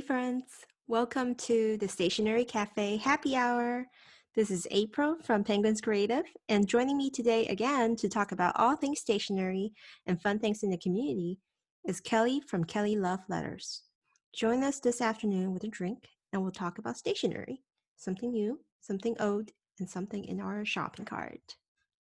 friends. Welcome to the Stationery Cafe Happy Hour. This is April from Penguins Creative, and joining me today again to talk about all things stationery and fun things in the community is Kelly from Kelly Love Letters. Join us this afternoon with a drink, and we'll talk about stationery, something new, something old, and something in our shopping cart.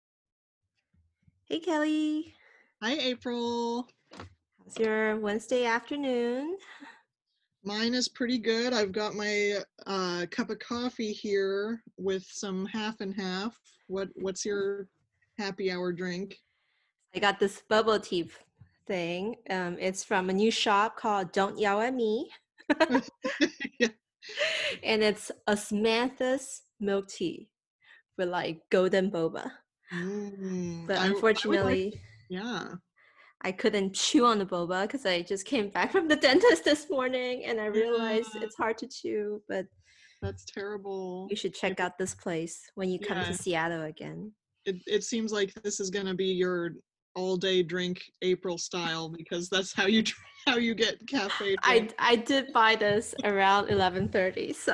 Hey, Kelly. Hi, April. How's your Wednesday afternoon? Mine is pretty good. I've got my cup of coffee here with some half and half. What's your happy hour drink? I got this bubble tea thing. It's from a new shop called Don't Yell at Me. Yeah. And it's osmanthus milk tea with like golden boba. But I would like, unfortunately, yeah. I couldn't chew on the boba because I just came back from the dentist this morning and I realized Yeah, it's hard to chew, but that's terrible. you should check out this place when you come to Yeah, Seattle again. it seems like this is gonna be your all day drink April style because that's how you how you get cafe drink. I did buy this around 11:30, so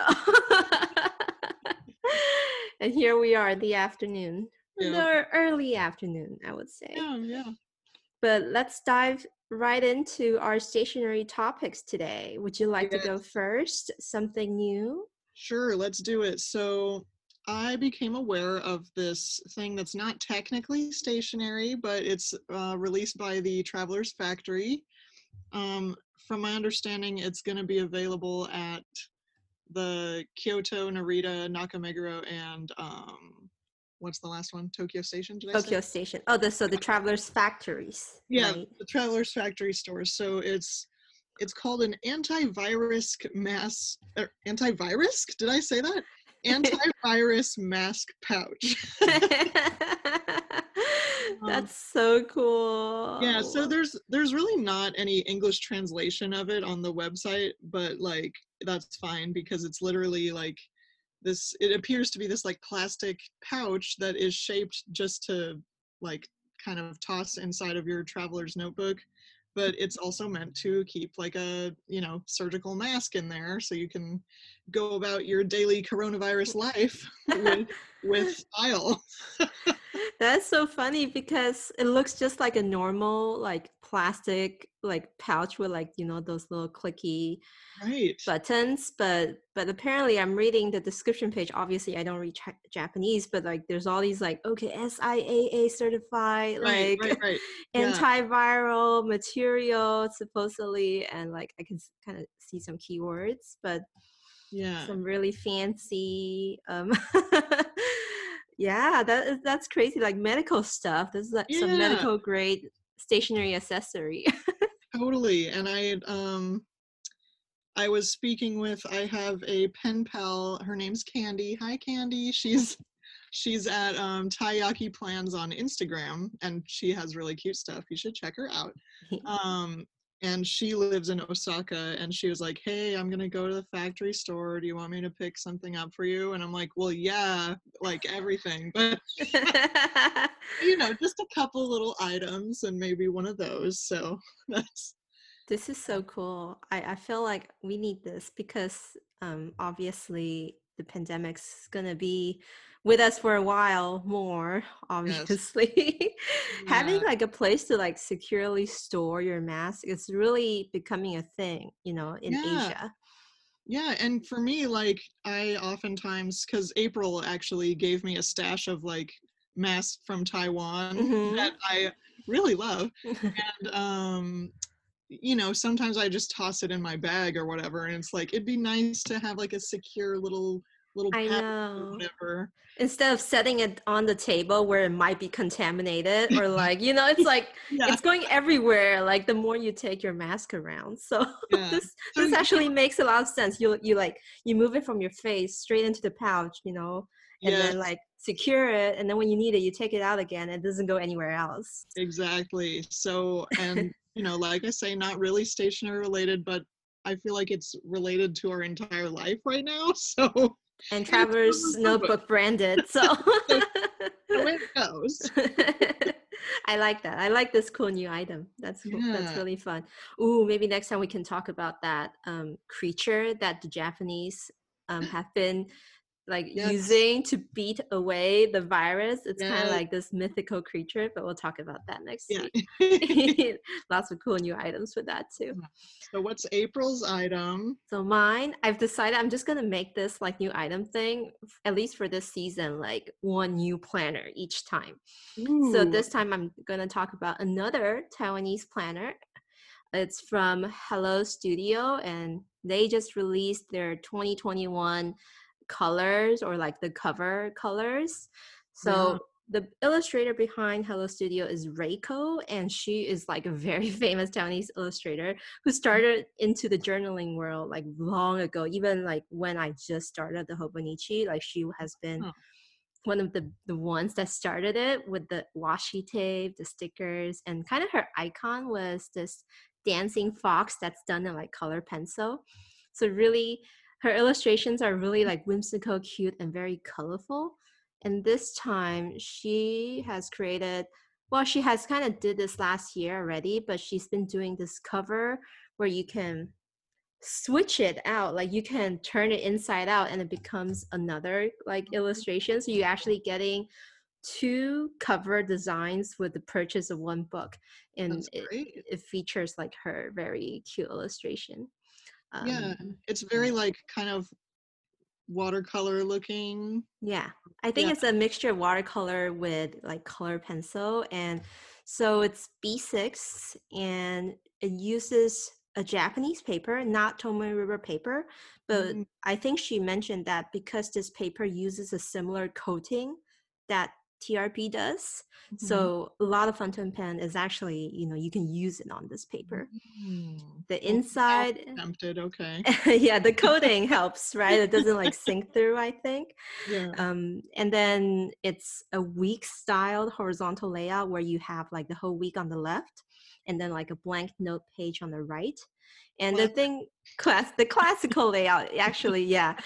and here we are in the afternoon, in Yeah. the early afternoon, I would say. Yeah. But let's dive right into our stationery topics today. Would you like to Yeah. go first? Something new? Sure, let's do it. So I became aware of this thing that's not technically stationary, but it's released by the Travelers Factory. From my understanding, it's going to be available at the Kyoto, Narita, Nakameguro, and what's the last one? Tokyo Station, did I say? Tokyo Station. Oh, so the Travelers Factories, Yeah, right? the Travelers Factory stores. So it's called an antivirus mask. Antivirus? Did I say that? Antivirus mask pouch. Um, That's so yeah, so cool. there's really not any English translation of it on the website, but like that's fine because it's literally like this. It appears to be this like plastic pouch that is shaped just to like kind of toss inside of your traveler's notebook, but it's also meant to keep like a surgical mask in there so you can go about your daily coronavirus life with style. That's so funny because it looks just like a normal like plastic like pouch with like those little clicky Right. buttons, but apparently I'm reading the description page. Obviously I don't read Japanese, but like there's all these like, okay, SIAA certified Right, like right, right. Yeah, antiviral material supposedly, and like I can kind of see some keywords, but yeah, some really fancy yeah, that's crazy, like medical stuff. This is like some yeah, medical grade stationary accessory. totally. And I was speaking with, I have a pen pal, her name's Candy. Hi Candy. She's at Taiyaki Plans on Instagram and she has really cute stuff. You should check her out. Um and she lives in Osaka and she was like, "Hey, I'm going to go to the factory store. Do you want me to pick something up for you?" And I'm like, "Well, yeah, like everything." But just a couple little items and maybe one of those. So that's This is so cool. I feel like we need this because obviously the pandemic's gonna be with us for a while more, yes. obviously. Having Yeah. like a place to like securely store your mask is really becoming a thing, in Yeah. Asia. Yeah, and for me, like I oftentimes, because April actually gave me a stash of like masks from Taiwan that Mm-hmm. I really love, and sometimes I just toss it in my bag or whatever, and it's like it'd be nice to have like a secure little I pouch or know. whatever. Instead of setting it on the table where it might be contaminated, or like it's like Yeah, it's going everywhere, like the more you take your mask around. So yeah. this So this actually makes a lot of sense. You move it from your face straight into the pouch, and yes, then like secure it, and then when you need it you take it out again. It doesn't go anywhere else. exactly. So, and like I say, not really stationary related, but I feel like it's related to our entire life right now. So, And and it's Traveler's notebook. notebook branded, so So the way it goes. I like that. I like this cool new item. That's cool. That's Yeah. really fun. Ooh, maybe next time we can talk about that creature that the Japanese have been like Yes. using to beat away the virus. It's kind of Yes. like this mythical creature, but we'll talk about that next Yeah. week. Lots of cool new items for that too. So what's April's item? So mine, I've decided I'm just gonna make this like new item thing, at least for this season, like one new planner each time. So Ooh. this time I'm gonna talk about another Taiwanese planner. It's from Hello Studio, and they just released their 2021 colors, or like the cover colors. Yeah. So the illustrator behind Hello Studio is Reiko, and she is like a very famous Taiwanese illustrator who started into the journaling world like long ago. Even like when I just started the Hobonichi, like she has been Oh, one of the ones that started it with the washi tape, the stickers, and kind of her icon was this dancing fox that's done in like color pencil. So really, her illustrations are really like whimsical, cute, and very colorful. And this time, she has created. Well, she has kind of did this last year already, but she's been doing this cover where you can switch it out, like you can turn it inside out and it becomes another like illustration, so you're actually getting two cover designs with the purchase of one book, and that's great. it features like her very cute illustration. Yeah. um It's very like kind of watercolor looking. yeah, I think Yeah. it's a mixture of watercolor with like color pencil, and so it's B6 and it uses a Japanese paper, not Tomoe River paper, but Mm, I think she mentioned that because this paper uses a similar coating that TRP does, mhm. so a lot of fountain pen is actually, you can use it on this paper. The Well, now inside, I'm tempted. Okay. yeah, the coating helps, right? It doesn't like sink through, I think. Yeah. And then it's a week styled horizontal layout where you have like the whole week on the left and then like a blank note page on the right. And the Class. thing, the classical layout, actually, yeah,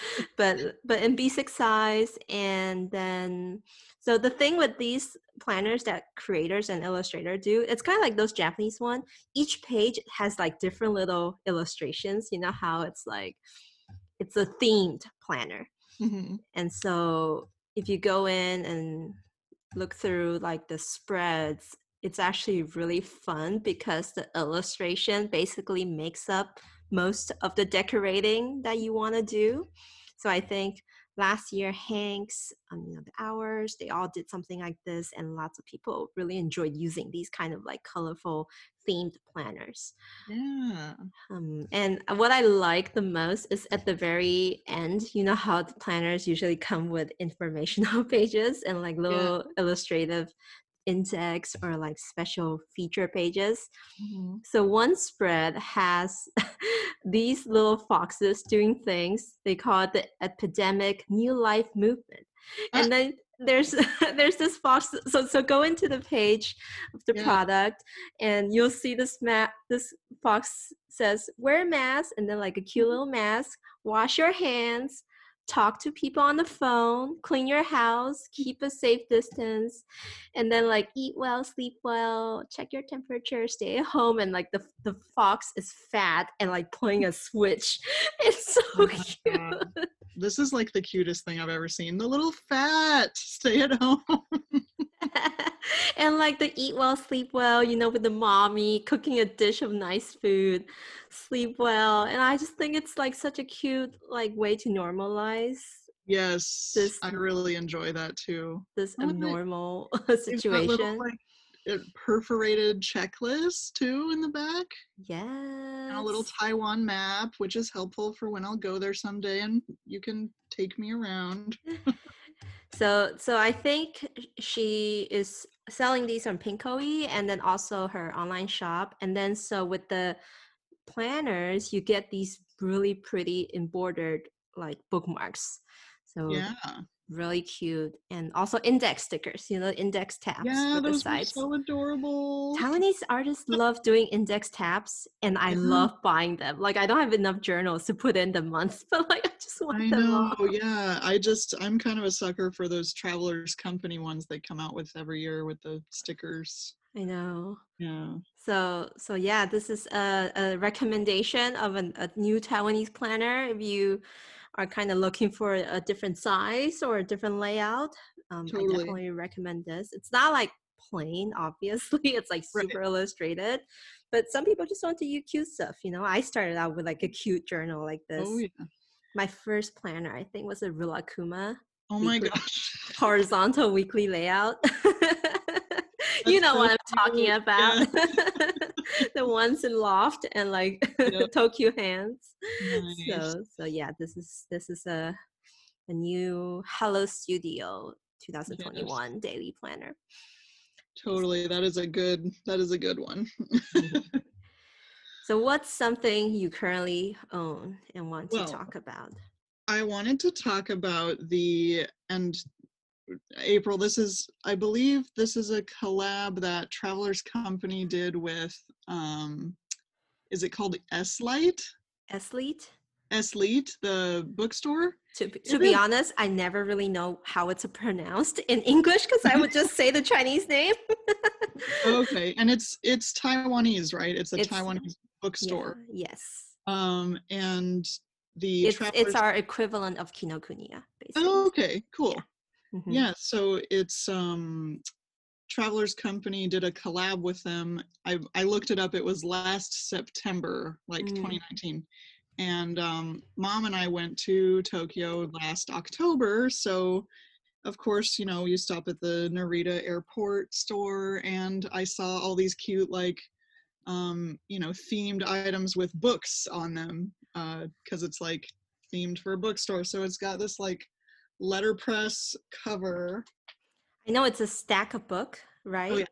but in B6 size. And then, so the thing with these planners that creators and illustrators do, it's kind of like those Japanese one. Each page has like different little illustrations. You know how it's like it's a themed planner, Mhm. and so if you go in and look through like the spreads, it's actually really fun because the illustration basically makes up most of the decorating that you want to do. So I think last year Hanks, the Hours, they all did something like this, and lots of people really enjoyed using these kind of like colorful themed planners. Yeah. And what I like the most is at the very end, you know how the planners usually come with informational pages and like Yeah. little illustrative index or like special feature pages. Mhm. So one spread has these little foxes doing things. They call it the epidemic new life movement. Ah, And then there's there's this fox. So go into the page of the yeah. product and you'll see this fox says wear a mask, and then like a cute little mask, wash your hands, talk to people on the phone, clean your house, keep a safe distance, and then like eat well, sleep well, check your temperature, stay at home, and like the fox is fat and like pulling a switch. It's Oh so my cute. God. This is like the cutest thing I've ever seen. The little fat stay at home. And like the eat well, sleep well, with the mommy cooking a dish of nice food, sleep well. And I just think it's like such a cute like way to normalize Yes, this I really enjoy that too. this Oh, and abnormal they've got little situation. like perforated checklists too in the back, and a little Yes. Taiwan map, which is helpful for when I'll go there someday and you can take me around. So I think she is selling these on Pinkoi and then also her online shop. And then so with the planners, you get these really pretty embroidered like bookmarks. So Yeah. really cute. And also index stickers, index tabs Yeah, with the those were sides. so adorable. Taiwanese artists love doing index tabs, and I Yeah, love buying them. Like I don't have enough journals to put in the months, but like I just want I them know. all. Yeah, I'm kind of a sucker for those Travelers Company ones they come out with every year with the stickers. I know. Yeah, So yeah, this is a recommendation of a new Taiwanese planner. If you are kind of looking for a different size or a different layout, I totally. definitely recommend this. It's not like plain, obviously. It's like Right. super illustrated, but some people just want to use cute stuff. I started out with like a cute journal like Oh this. yeah. My first planner, I think, was a Rilakkuma Oh my weekly gosh. horizontal weekly layout. You That's know so what I'm talking cute. about. Yeah. The ones in Loft and like Yeah. Tokyo Hands. Nice. So yeah, this is a new Hello Studio Yes. 2021 daily planner. Totally. That is a good one. So what's something you currently own and want to Well, talk about? I wanted to talk about and April, I believe this is a collab that Travelers Company did with, is it called S-Lite? Athlete? S-Lite, the bookstore? To It be is, honest, I never really know how it's pronounced in English because I would just say the Chinese name. okay, and it's Taiwanese, right? It's a It's Taiwanese yeah, bookstore. yes. And the It's Travelers, our equivalent of Kinokuniya, basically. oh, okay, Yeah. cool. Hmm. Yeah, so it's Travelers Company did a collab with them. I looked it up. It was last September, like Mm. 2019. And mom and I went to Tokyo last October. So, of course, you stop at the Narita airport store, and I saw all these cute, like, themed items with books on them, because it's like themed for a bookstore. So it's got this like letterpress cover. I know it's a stack of book, Oh right? yeah.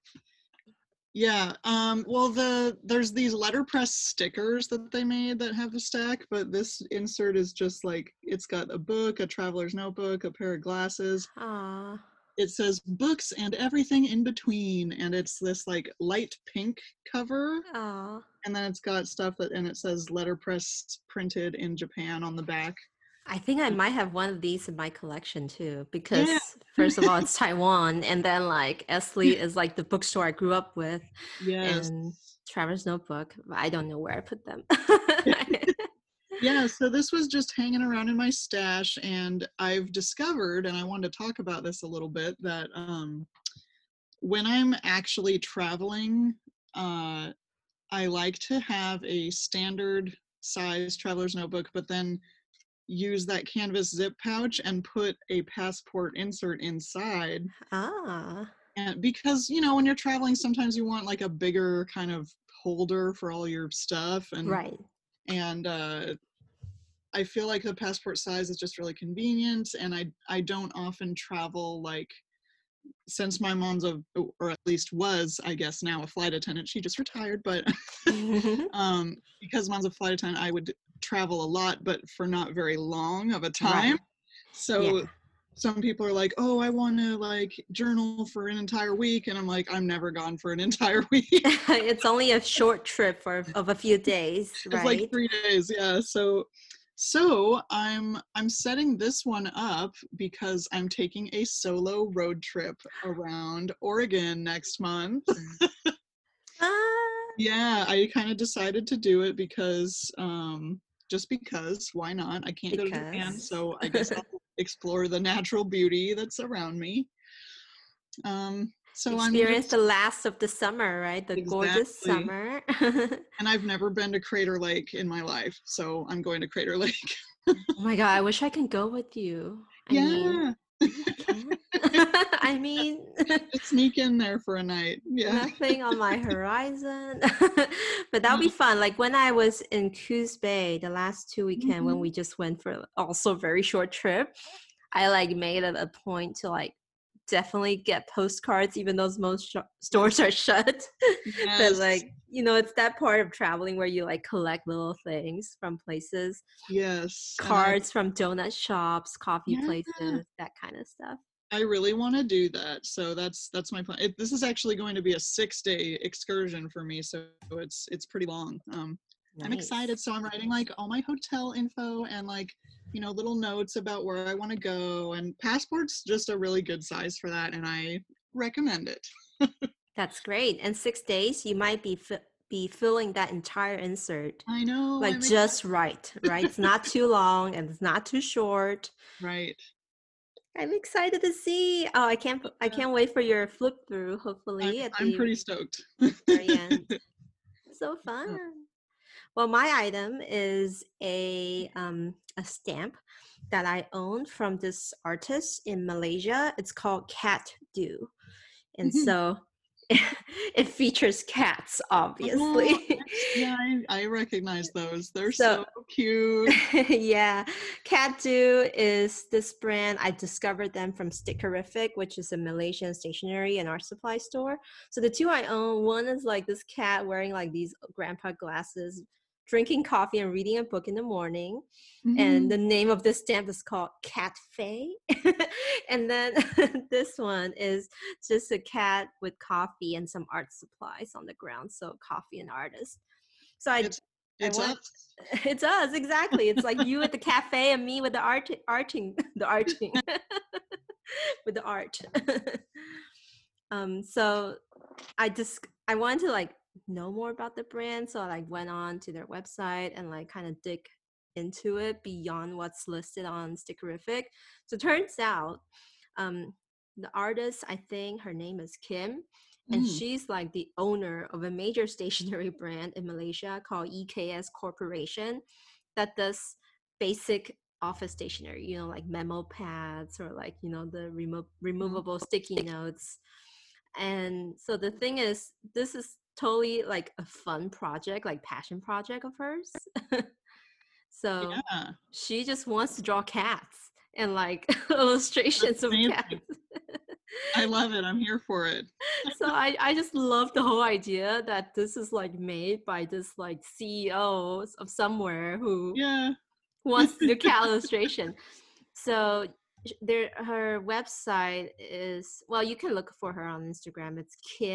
Yeah. Well, there's these letterpress stickers that they made that have a stack, but this insert is just like it's got a book, a traveler's notebook, a pair of glasses. Ah, It says books and everything in between, and it's this like light pink cover, ah. and then it's got stuff and it says letterpress printed in Japan on the back. I think I might have one of these in my collection too, Yeah. because first of all, it's Taiwan, and then like Esli is like the bookstore I grew up with, Yes. and Traveler's Notebook. I don't know where I put them. Yeah, so this was just hanging around in my stash, and I've discovered, and I wanted to talk about this a little bit, that when I'm actually traveling, uh, I like to have a standard size traveler's notebook, but then use that canvas zip pouch and put a passport insert inside. Ah, And because, when you're traveling, sometimes you want like a bigger kind of holder for all your stuff, right. and I feel like the passport size is just really convenient, and I don't often travel, like, since my mom's or at least was, I guess now, a flight attendant. She just retired, but because mom's a flight attendant, I would travel a lot, but for not very long of a time. Right. So Yeah. some people are like, "Oh, I want to like journal for an entire week," and I'm like, "I'm never gone for an entire week." It's only a short trip of a few days, It's like right? 3 days, yeah. So I'm setting this one up because I'm taking a solo road trip around Oregon next month. Ah, Yeah, I kind of decided to do it because just because, why not? I can't go to Japan, because so I guess I'll explore the natural beauty that's around me. So I'm experience just the last of the summer, right? The gorgeous exactly, summer. and I've never been to Crater Lake in my life, so I'm going to Crater Lake. Oh my God, I wish I can go with you. I mean, Yeah. I can. I mean, Just sneak in there for a night. Yeah. nothing on my horizon. But that'll be fun. Like when I was in Coos Bay the last 2 weekend when Mhm. we just went for also a very short trip, I like made it a point to like definitely get postcards even though most stores are shut. But Yes. like, it's that part of traveling where you like collect little things from places, Yes. And cards from donut shops, coffee yeah, places, that kind of stuff. I really want to do that. So that's my plan. This is actually going to be a 6-day excursion for me, so it's pretty long. I'm excited. Nice. So I'm writing like all my hotel info and like, little notes about where I want to go, and passport's just a really good size for that, and I recommend it. That's great. And 6 days, you might be filling that entire insert I know, like I'm just excited. right? It's not too long and it's not too short. Right. I'm excited to see. Oh, I Yeah, can't wait for your flip through, I'm hopefully at I'm the pretty stoked. very end. So Yeah. fun. Well, my item is a stamp that I own from this artist in Malaysia. It's called Cat Do. And so it features cats, Oh, obviously. yeah, I recognize those. They're So so cute. yeah, Catdo is this brand. I discovered them from Stickerific, which is a Malaysian stationery and art supply store. So the two I own, one is like this cat wearing like these grandpa glasses, drinking coffee and reading a book in the morning. And the Mhm. name of this stamp is called Cat Faye. And then this one is just a cat with coffee and some art supplies on the ground. So coffee and artist. So It's I it's want us. it does exactly. It's like you at the cafe and me with the arting, the arting, with the art. So I wanted to like know more about the brand, so I like went on to their website and like kind of dig into it beyond what's listed on Stickerific. So it turns out, um, the artist, I think her name is Kim, and Mm. she's like the owner of a major stationery brand in Malaysia called EKS Corporation that does basic office stationery, like memo pads or like, the Mhm. removable sticky notes. And so the thing is, this is totally like a fun project, like passion project of hers. So Yeah, she just wants to draw cats and like that's illustrations of cats. amazing. I love it. I'm here for it. So I just love the whole idea that this is like made by this like CEO of somewhere who Yeah. wants to do cat illustration. So her website is, well, you can look for her on Instagram. It's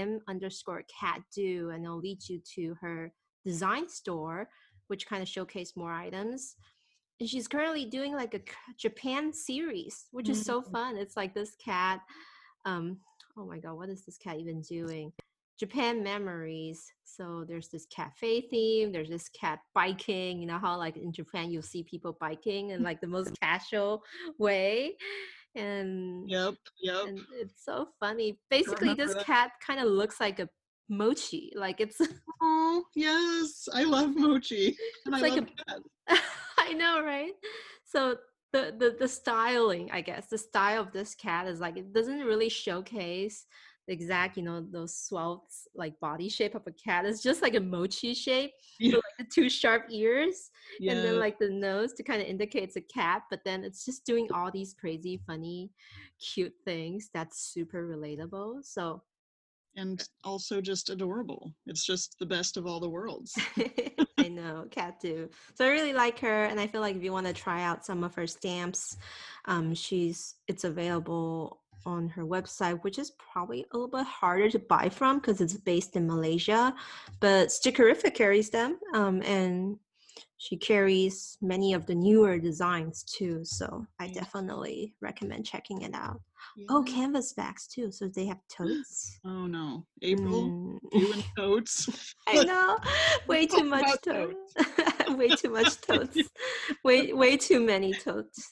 Kim_cat_do, and it'll lead you to her design store, which kind of showcase more items. And she's currently doing like a Japan series, which is so Mm. fun. It's like this cat. Um, oh my god, what is this cat even doing? Japan memories. So there's this cafe theme. There's this cat biking. You know how like in Japan you'll see people biking in like the most casual way, and Yep. Yep. and it's so funny. I Basically, remember this that. cat kind of looks like a mochi. Like it's Oh, yes. I love mochi and I it's like love a cats. I know, right? So the styling, I guess, the style of this cat is like it doesn't really showcase the exact, those swells like body shape of a cat. It's just like a mochi shape Yeah. with like the two sharp ears and then Yeah. like the nose to kind of indicate it's a cat, but then it's just doing all these crazy, funny, cute things that's super relatable. So And also just adorable. It's just the best of all the worlds. I know, cat too. So I really like her, and I feel like if you want to try out some of her stamps, it's available on her website, which is probably a little bit harder to buy from because it's based in Malaysia. But Stickerific carries them, and she carries many of the newer designs too. So I Nice. definitely recommend checking it out. Oh, Yeah. canvas backs too. So they have totes. Oh no. April, Mm. you and totes. I Let's know, way too talk much about totes. totes. Way too much totes. Way too many totes.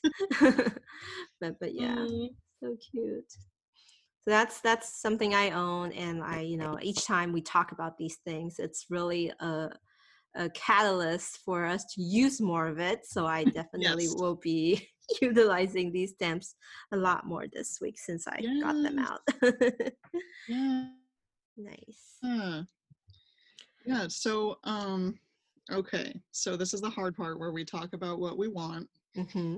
But yeah, Mm, so cute. So that's something I own, and each time we talk about these things, it's really a catalyst for us to use more of it. So I definitely yes. will be utilizing these stamps a lot more this week since I got them Yes. out. Yeah. Nice. Yeah. So, okay. So this is the hard part where we talk about what we want. Hmm.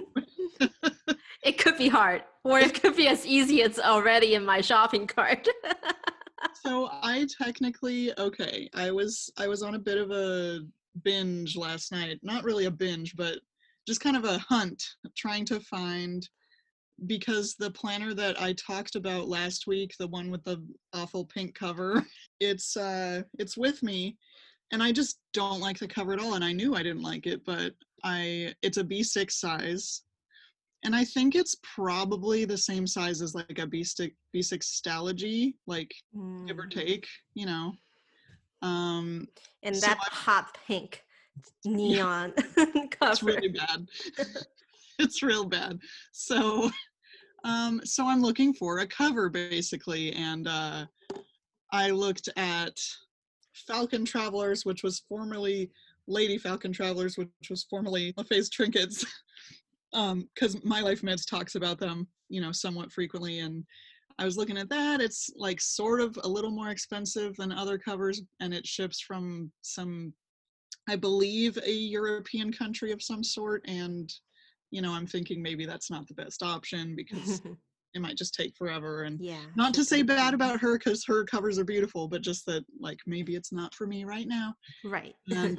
It could be hard, or it could be as easy as already in my shopping cart. So I technically, okay, I was on a bit of a binge last night. Not really a binge, but just kind of a hunt trying to find, because the planner that I talked about last week, the one with the awful pink cover, it's with me, and I just don't like the cover at all, and I knew I didn't like it, but it's a B6 size, And I think it's probably the same size as like a B6 Stalogy, like give or take, you know. And So that hot pink yeah, neon it's cover. really bad. It's real bad. So so I'm looking for a cover basically, and I looked at Falcon Travelers, which was formerly Lady Falcon Travelers, which was formerly LaFay's Trinkets, because My Life Meds talks about them, you know, somewhat frequently. And I was looking at that. It's like sort of a little more expensive than other covers, and it ships from some, I believe, a European country of some sort. And, you know, I'm thinking maybe that's not the best option because it might just take forever. And Yeah, not to say shipping bad time. about her, because her covers are beautiful, but just that like maybe it's not for me right now. Right.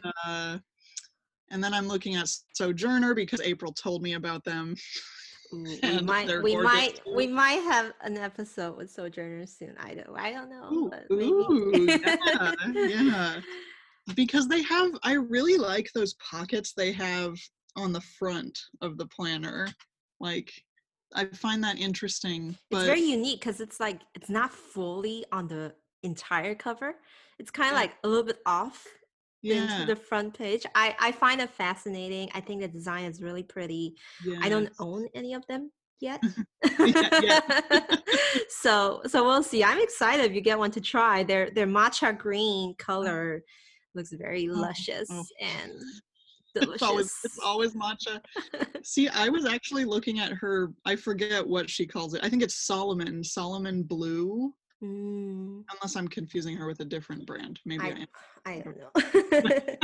And then I'm looking at Sojourner because April told me about them. Ooh, And they're gorgeous too. we might have an episode with Sojourner soon. I don't know, Ooh, but maybe. ooh, yeah, yeah. Because I really like those pockets they have on the front of the planner. Like, I find that interesting, It's but very unique because it's like it's not fully on the entire cover. It's kind of yeah, like a little bit off into yeah, the front page. I find it fascinating. I think the design is really pretty. I don't yes. own any of them yet. Yeah, yeah. So we'll see. I'm excited if you get one to try. Their matcha green color looks very Oh, oh, luscious and it's delicious. always matcha. See, I was actually looking at her, I forget what she calls it. I think it's Solomon Blue, Mm, unless I'm confusing her with a different brand. Maybe I I am. I don't know.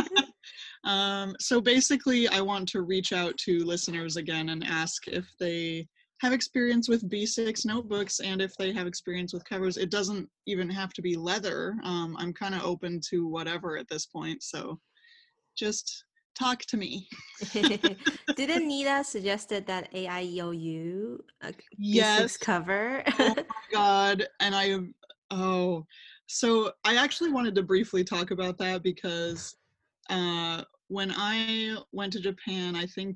So basically, I want to reach out to listeners again and ask if they have experience with B6 notebooks and if they have experience with covers. It doesn't even have to be leather. I'm kind of open to whatever at this point. So just talk to me. Didn't Nita suggested that AIOU B6 Yes. cover? Oh my God. And oh, so I actually wanted to briefly talk about that because when I went to Japan, I think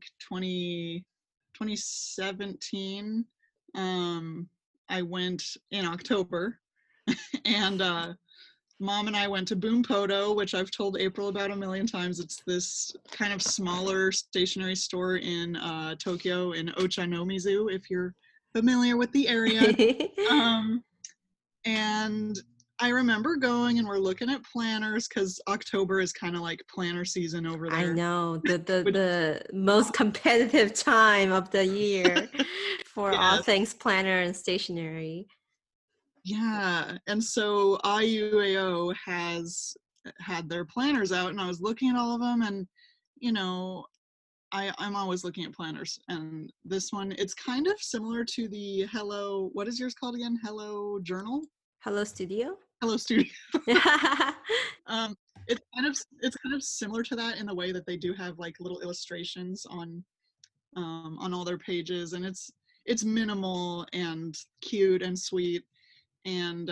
2017, I went in October, and Mom and I went to Boompoto, which I've told April about a million times. It's this kind of smaller stationery store in Tokyo, in Ochanomizu, if you're familiar with the area. Um, and I remember going and we're looking at planners because October is kind of like planner season over I there. know Which, the most competitive time of the year for all yes, things planner and stationery. yeah. And so IUAO has had their planners out, and I was looking at all of them, and you know, I'm always looking at planners, and this one, it's kind of similar to the Hello, what is yours called again? Hello Journal? Hello Studio? Hello Studio. um, it's kind of similar to that in the way that they do have like little illustrations on all their pages, and it's minimal and cute and sweet, and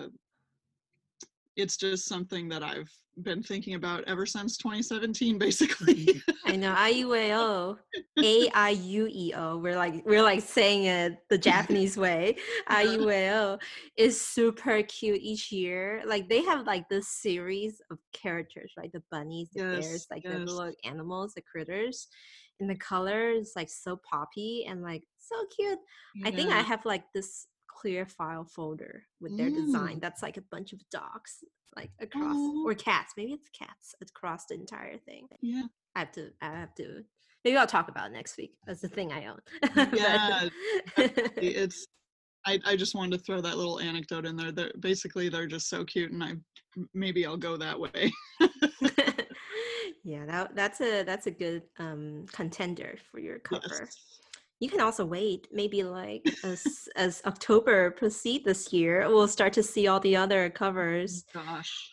it's just something that I've been thinking about ever since 2017, basically. I know IUAO, AIUEO. We're like saying it the Japanese way. Yeah. IUAO is super cute each year. Like they have like this series of characters, right? The bunnies, the bears, Yes, like the yes. little animals, the critters. And the color is like so poppy and like so cute. I think I Yeah. have like this clear file folder with their design. Mm. That's like a bunch of dogs like across Oh, or cats. Maybe it's cats across the entire thing. yeah. I have to. Maybe I'll talk about it next week. That's the thing I own. Yeah, But definitely. I just wanted to throw that little anecdote in there. They're just so cute, and maybe I'll go that way. yeah, that's a good contender for your cover. Yes. You can also wait. Maybe like as October proceed this year, we'll start to see all the other covers. Gosh.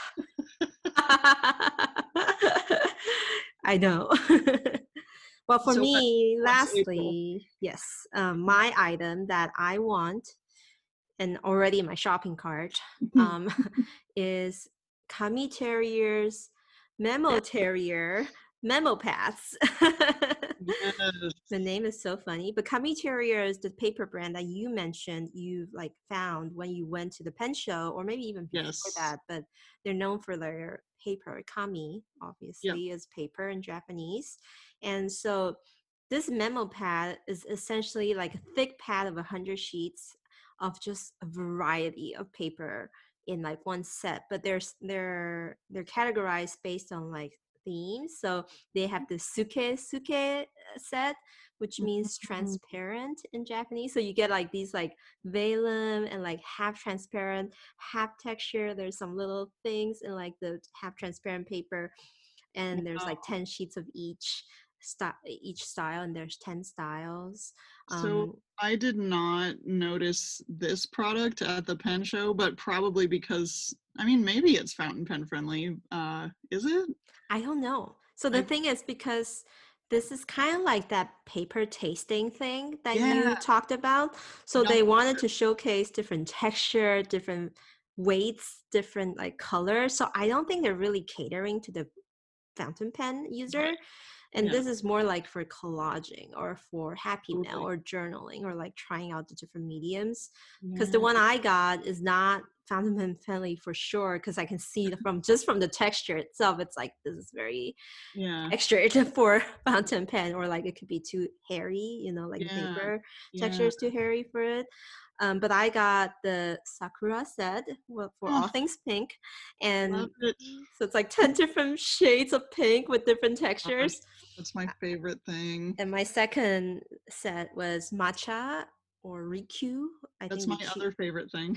I know. Well, for So me, what's April? lastly, yes, my item that I want and already in my shopping cart um, is Kami Terrier's Memo Terrier Memo Paths. Yes. The name is so funny. But Kamiteriya is the paper brand that you mentioned you like found when you went to the pen show, or maybe even before Yes. that. But they're known for their paper. Kami Yep. obviously is paper in Japanese, and so this memo pad is essentially like a thick pad of 100 sheets of just a variety of paper in like one set. But they're categorized based on like themes. So they have the suke set, which means Mm. transparent in Japanese. So you get like these like vellum and like half transparent, half texture. There's some little things in like the half transparent paper, and there's like Wow. 10 sheets of each style, and there's 10 styles. So I did not notice this product at the pen show, but probably because, I mean, maybe it's fountain pen friendly. Is it? I don't know. So the I, thing is, because this is kind of like that paper tasting thing that yeah. you talked about. So Yep. they wanted to showcase different texture, different weights, different like colors. So I don't think they're really catering to the fountain pen Right. user. And Yeah. this is more like for collaging or for happy mail Totally. or journaling or like trying out the different mediums. Because the Yeah. one I got is not fountain pen friendly for sure. Because I can see from the texture itself, it's like this is very Yeah. textured for fountain pen, or like it could be too hairy, like the Yeah. paper texture Yeah. is too hairy for it. But I got the Sakura set for Oh, all things pink, and love it. so it's like 10 different shades of pink with different Gosh, textures. that's my favorite thing. And my second set was matcha or Rikyu. I That's think my Rikyu. other favorite thing.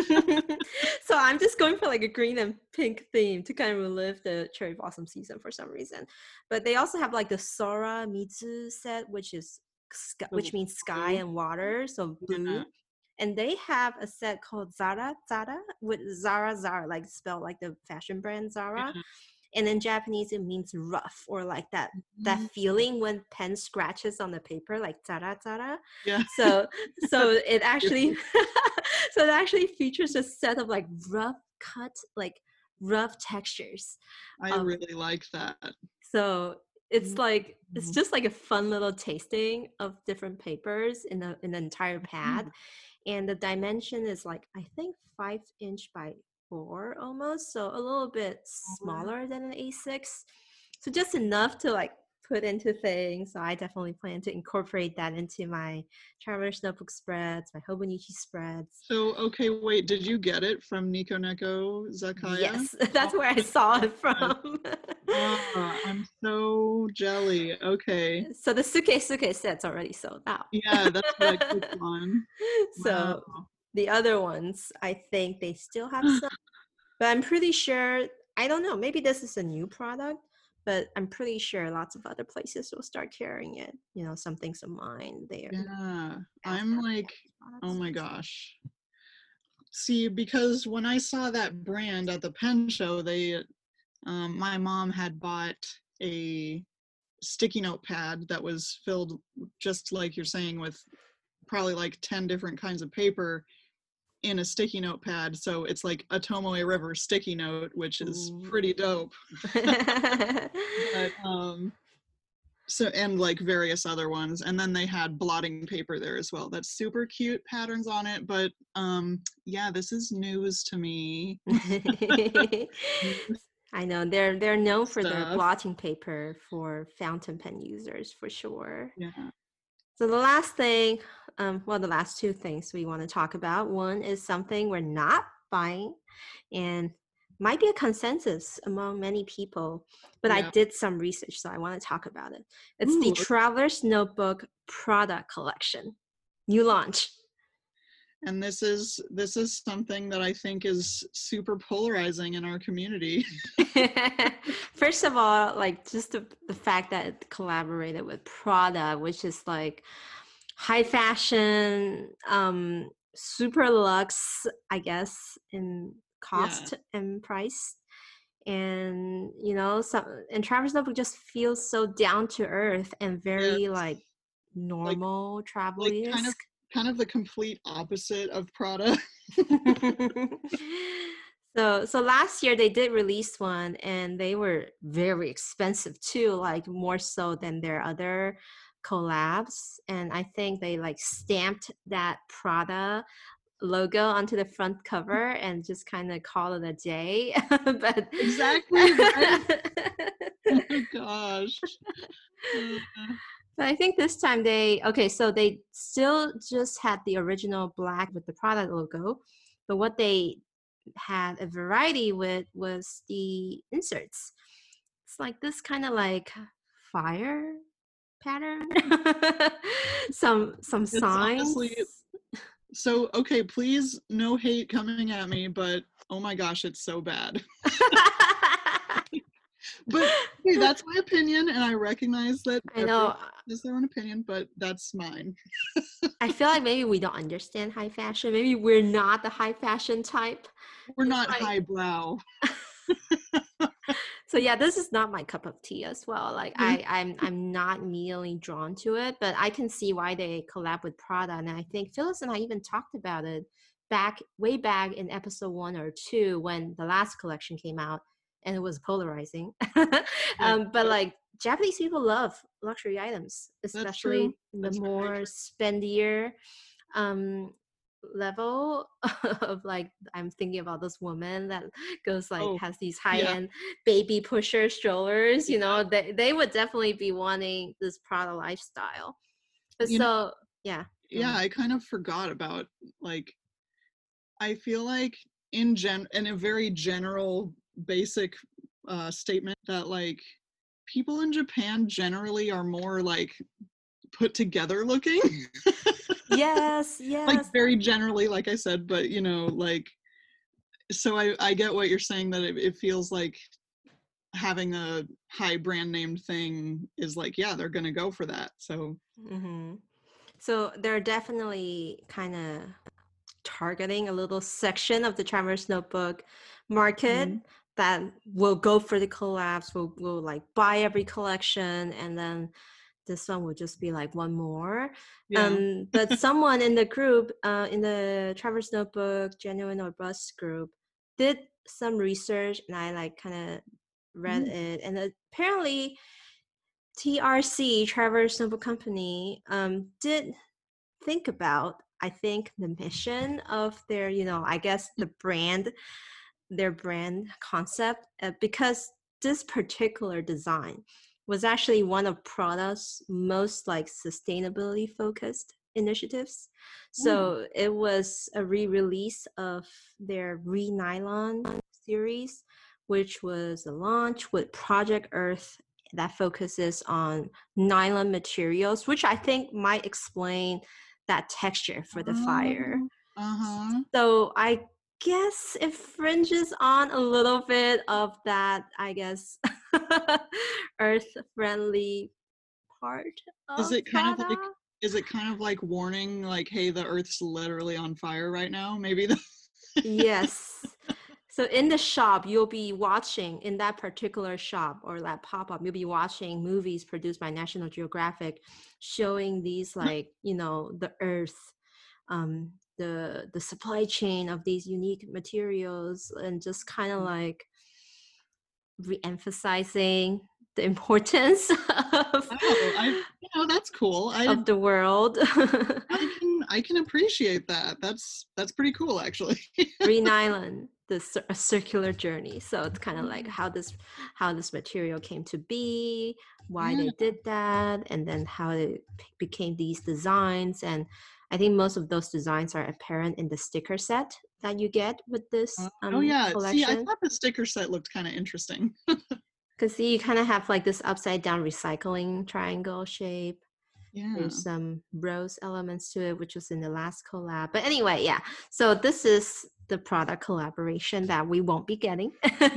So I'm just going for like a green and pink theme to kind of relive the cherry blossom season for some reason. But they also have like the Sora Mitsu set, The which means sky blue. and water, so Yeah. blue. And they have a set called Zara Zara with Zara Zara, like spelled like the fashion brand Zara. Yeah. And in Japanese, it means rough, or like that Mhm. feeling when pen scratches on the paper, like zara zara. Yeah. So so it actually Beautiful. so it actually features a set of like rough cut, like rough textures I of. really like that. So it's like it's Mhm. just like a fun little tasting of different papers in the entire pad. Mhm. And the dimension is like I think 5 inch by 4 almost, so a little bit smaller than an A6. So just enough to like put into things. So I definitely plan to incorporate that into my traveler's notebook spreads, my Hobonichi spreads. So, okay, wait, did you get it from Nico Neko Zakaya? Yes, Oh, that's where I that's saw so it good. from. Ah, I'm so jelly. Okay. So the suke set's already sold out. Yeah, that's what I clicked on. Wow. So the other ones, I think they still have some, but I'm pretty sure, I don't know, maybe this is a new product, but I'm pretty sure lots of other places will start carrying it. Some things of mine, they Yeah. ask I'm for like, these oh products. my gosh. See, because when I saw that brand at the pen show, my mom had bought a sticky note pad that was filled, just like you're saying, with probably like 10 different kinds of paper in a sticky note pad. So it's like a Tomoe River sticky note, which is pretty Ooh. dope. But so, and like various other ones, and then they had blotting paper there as well. That's super cute patterns on it, but yeah, this is news to me. New I know they're known for their stuff. blotting paper for fountain pen users for sure. Yeah. So the last thing, well, the last two things we want to talk about. One is something we're not buying, and might be a consensus among many people, but I Yeah. did some research, so I want to talk about it. It's the Ooh. Traveler's Notebook product collection, new launch. And this is something that I think is super polarizing in our community. First of all, like just the fact that it collaborated with Prada, which is like high fashion, super luxe, I guess, in Yeah. cost and price. And Traveler's Notebook just feels so down to earth and Yeah. very like Like normal like kind of travel-esque. kind of the complete opposite of Prada. So last year they did release one and they were very expensive too, like more so than their other collabs. And I think they like stamped that Prada logo onto the front cover and just kind of call it a day. But Exactly right. Oh my gosh. Uh, but I think this time so they still just had the original black with the product logo, but what they had a variety with was the inserts. It's like this kind of like fire pattern, some it's signs. honestly so okay, please no hate coming at me, but oh my gosh, it's so bad. But hey, that's my opinion, and I recognize that I everyone know. has their own opinion, but that's mine. I feel like maybe we don't understand high fashion. Maybe we're not the high fashion type. We're It's not like highbrow. so yeah, this is not my cup of tea as well. Like Mhm. I'm not immediately drawn to it, but I can see why they collab with Prada. And I think Phyllis and I even talked about it way back in episode 1 or 2 when the last collection came out and it was polarizing. Yep, But yep, like Japanese people love luxury items, that's true. especially the That's very more true. spendier um level of like I'm thinking about this woman that goes like Oh, has these yeah, high-end baby pusher strollers, yeah. they would definitely be wanting this Prada lifestyle. But You know, so yeah, go yeah, ahead. I kind of forgot about like I feel like in a very general basic statement that like people in Japan generally are more like put together looking. Yes, Like yes. very generally, like I said, but you know, like so I get what you're saying that it feels like having a high brand name thing is like, yeah, they're gonna go for that. So Hmm. So they're definitely kind of targeting a little section of the Traveler's Notebook market mhm. that will go for the collabs, will like buy every collection, and then this one would just be like one more. Yeah. But someone in the group, in the Traveler's Notebook Genuine or Bust group, did some research, and I like kind of read Mm. it, and apparently TRC Traveler's Notebook Company did think about, I think, the mission of their, I guess their brand concept, because this particular design was actually one of Prada's most like sustainability focused initiatives. Oh. So it was a re-release of their Re-Nylon series, which was a launch with Project Earth that focuses on nylon materials, which I think might explain that texture for the fire. Oh, uh-huh. So I guess it fringes on a little bit of that, I guess, earth friendly part Is of it kind of Prada. like is it kind of like warning like, hey, the earth's literally on fire right now? Maybe the Yes. So in the shop, you'll be watching in that particular shop or that pop-up, you'll be watching movies produced by National Geographic showing these like, the earth, the supply chain of these unique materials and just kind of like re-emphasizing the importance oh, that's cool. of the world. I can appreciate that. That's pretty cool actually. Green Island, a circular journey. So it's kind of like how this material came to be, why Yeah. they did that, and then how it became these designs. And I think most of those designs are apparent in the sticker set that you get with this Oh yeah. See, I collection. thought the sticker set looked kind of interesting. Because see, you kind of have like this upside down recycling triangle shape. Yeah. There's some rose elements to it, which was in the last collab. But anyway, yeah. So this is the product collaboration that we won't be getting.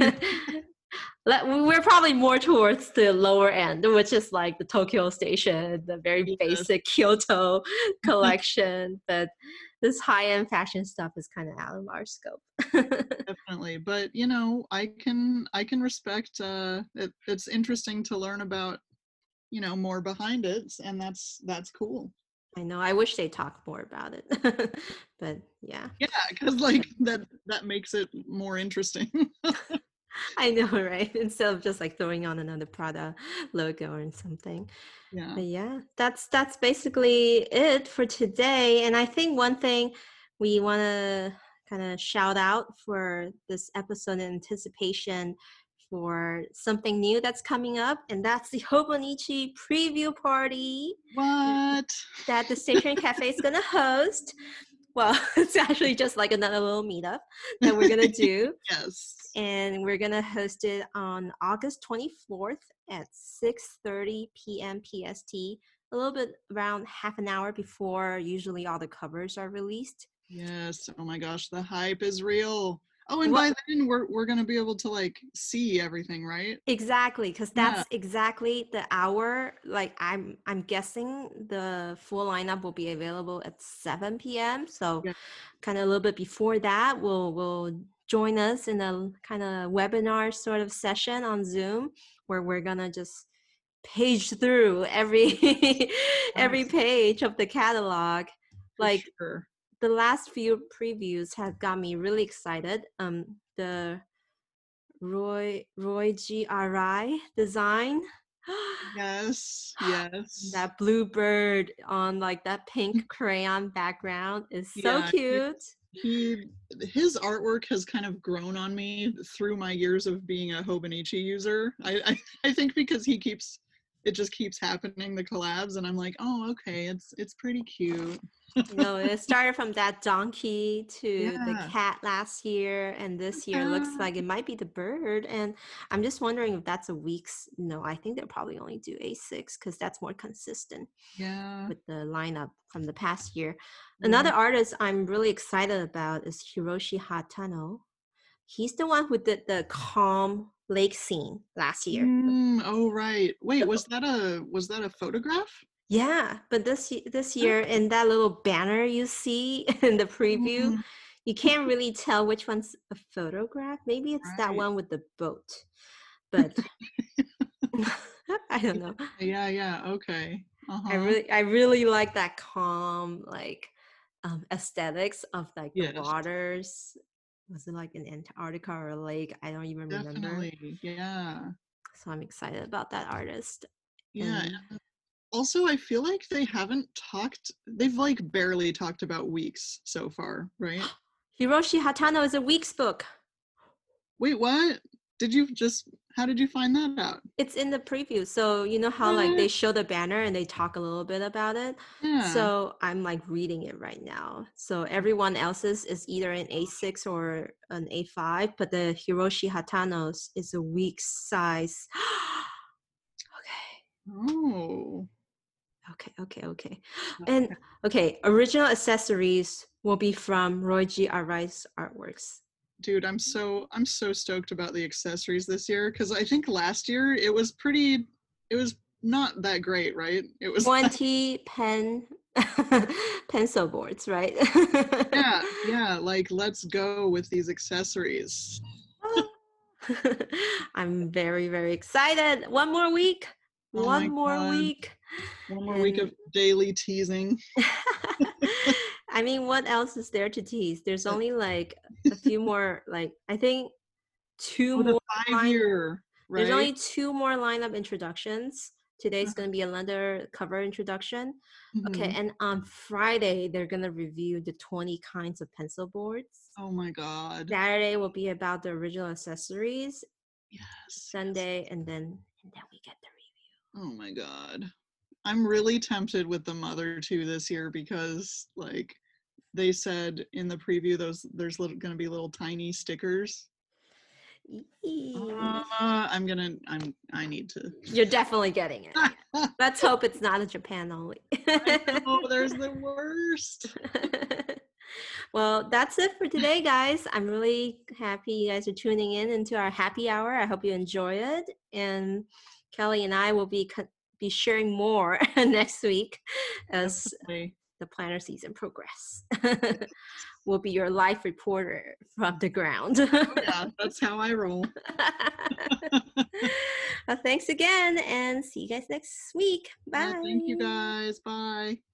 We're probably more towards the lower end, which is like the Tokyo Station, the very Yes. basic Kyoto collection. But this high-end fashion stuff is kind of out of our scope. Definitely. But I can respect it's interesting to learn about, more behind it, and that's cool. I know. I wish they talked more about it. But yeah, Yeah, because like that makes it more interesting. I know, right? Instead of just like throwing on another Prada logo or something. Yeah. But yeah, that's basically it for today. And I think one thing we want to kind of shout out for this episode in anticipation for something new that's coming up, and that's the Hobonichi preview party What? that the Stationery Cafe is going to host. Well, it's actually just like another little meetup that we're going to do. Yes. And we're going to host it on August 24th at 6:30 p.m. PST, a little bit around half an hour before usually all the covers are released. Yes. Oh my gosh, the hype is real. Oh, and What by then we're gonna be able to like see everything, right? exactly? Because Yeah. that's exactly the hour. Like I'm guessing the full lineup will be available at 7 p.m. So Yeah. kind of a little bit before that, we'll join us in a kind of webinar sort of session on Zoom where we're gonna just page through every every Yes, page of the catalog. for Like sure. the last few previews have got me really excited. The Roy G. Arai design. Yes. Yes. That blue bird on like that pink crayon background is so Yeah. cute. He his artwork has kind of grown on me through my years of being a Hobonichi user. I think because it just keeps happening, the collabs, and I'm like, oh, okay, it's pretty cute. It started from that donkey to the Yeah. cat last year, and this year looks Yeah. like it might be the bird. And I'm just wondering if that's a week's. No, I think they'll probably only do A6 because that's more consistent Yeah. with the lineup from the past year. Yeah. Another artist I'm really excited about is Hiroshi Hatano. He's the one who did the calm lake scene last year. Oh right. Wait, was that a photograph? Yeah, but this year in that little banner you see in the preview, Mm, you can't really tell which one's a photograph. Maybe it's that right. one with the boat, but I don't know. Yeah, yeah, okay. I Uh-huh. really I really like that calm like aesthetics of like the Yes, waters. Was it like in Antarctica or a lake? I don't even remember. definitely. Yeah. So I'm excited about that artist. Yeah. And Also, I feel like they've like barely talked about weeks so far, right? Hiroshi Hatano is a Weeks book. Wait, what? How did you find that out? It's in the preview. So you know how like they What? show the banner and they talk a little bit about it. Yeah. So I'm like reading it right now. So everyone else's is either an A6 or an A5, but the Hiroshi Hatano's is a week size. Oh. Okay. And okay, original accessories will be from Roichi Arai's artworks. Dude, I'm so stoked about the accessories this year because I think last year it was not that great, right? It was 20 pencil boards, right? yeah, yeah, like let's go with these accessories. I'm very, very excited. One more week. Oh One my more god. week. One more week And of daily teasing. I mean, what else is there to tease? There's only like a few more, like, I think two Oh, the more five line. year, There's right? only two more lineup introductions. Today's going to be another cover introduction. Okay, Mm-hmm. and on Friday, they're going to review the 20 kinds of pencil boards. Oh my god. Saturday will be about the original accessories. Yes, yes. Sunday, and then we get the Oh my god. I'm really tempted with the Mother 2 this year because like they said in the preview there's going to be little tiny stickers. review. I need to. You're definitely getting it. I Let's hope it's not in Japan only. know, there's the worst. Well, that's it for today, guys. I'm really happy you guys are tuning in into our happy hour. I hope you enjoy it. And Kelly and I will be sharing more next week as Definitely. the planner season progress. We'll be your live reporter from the ground. Oh yeah, that's how I roll. Well, thanks again and see you guys next week. Yeah, thank you Bye. guys. Bye.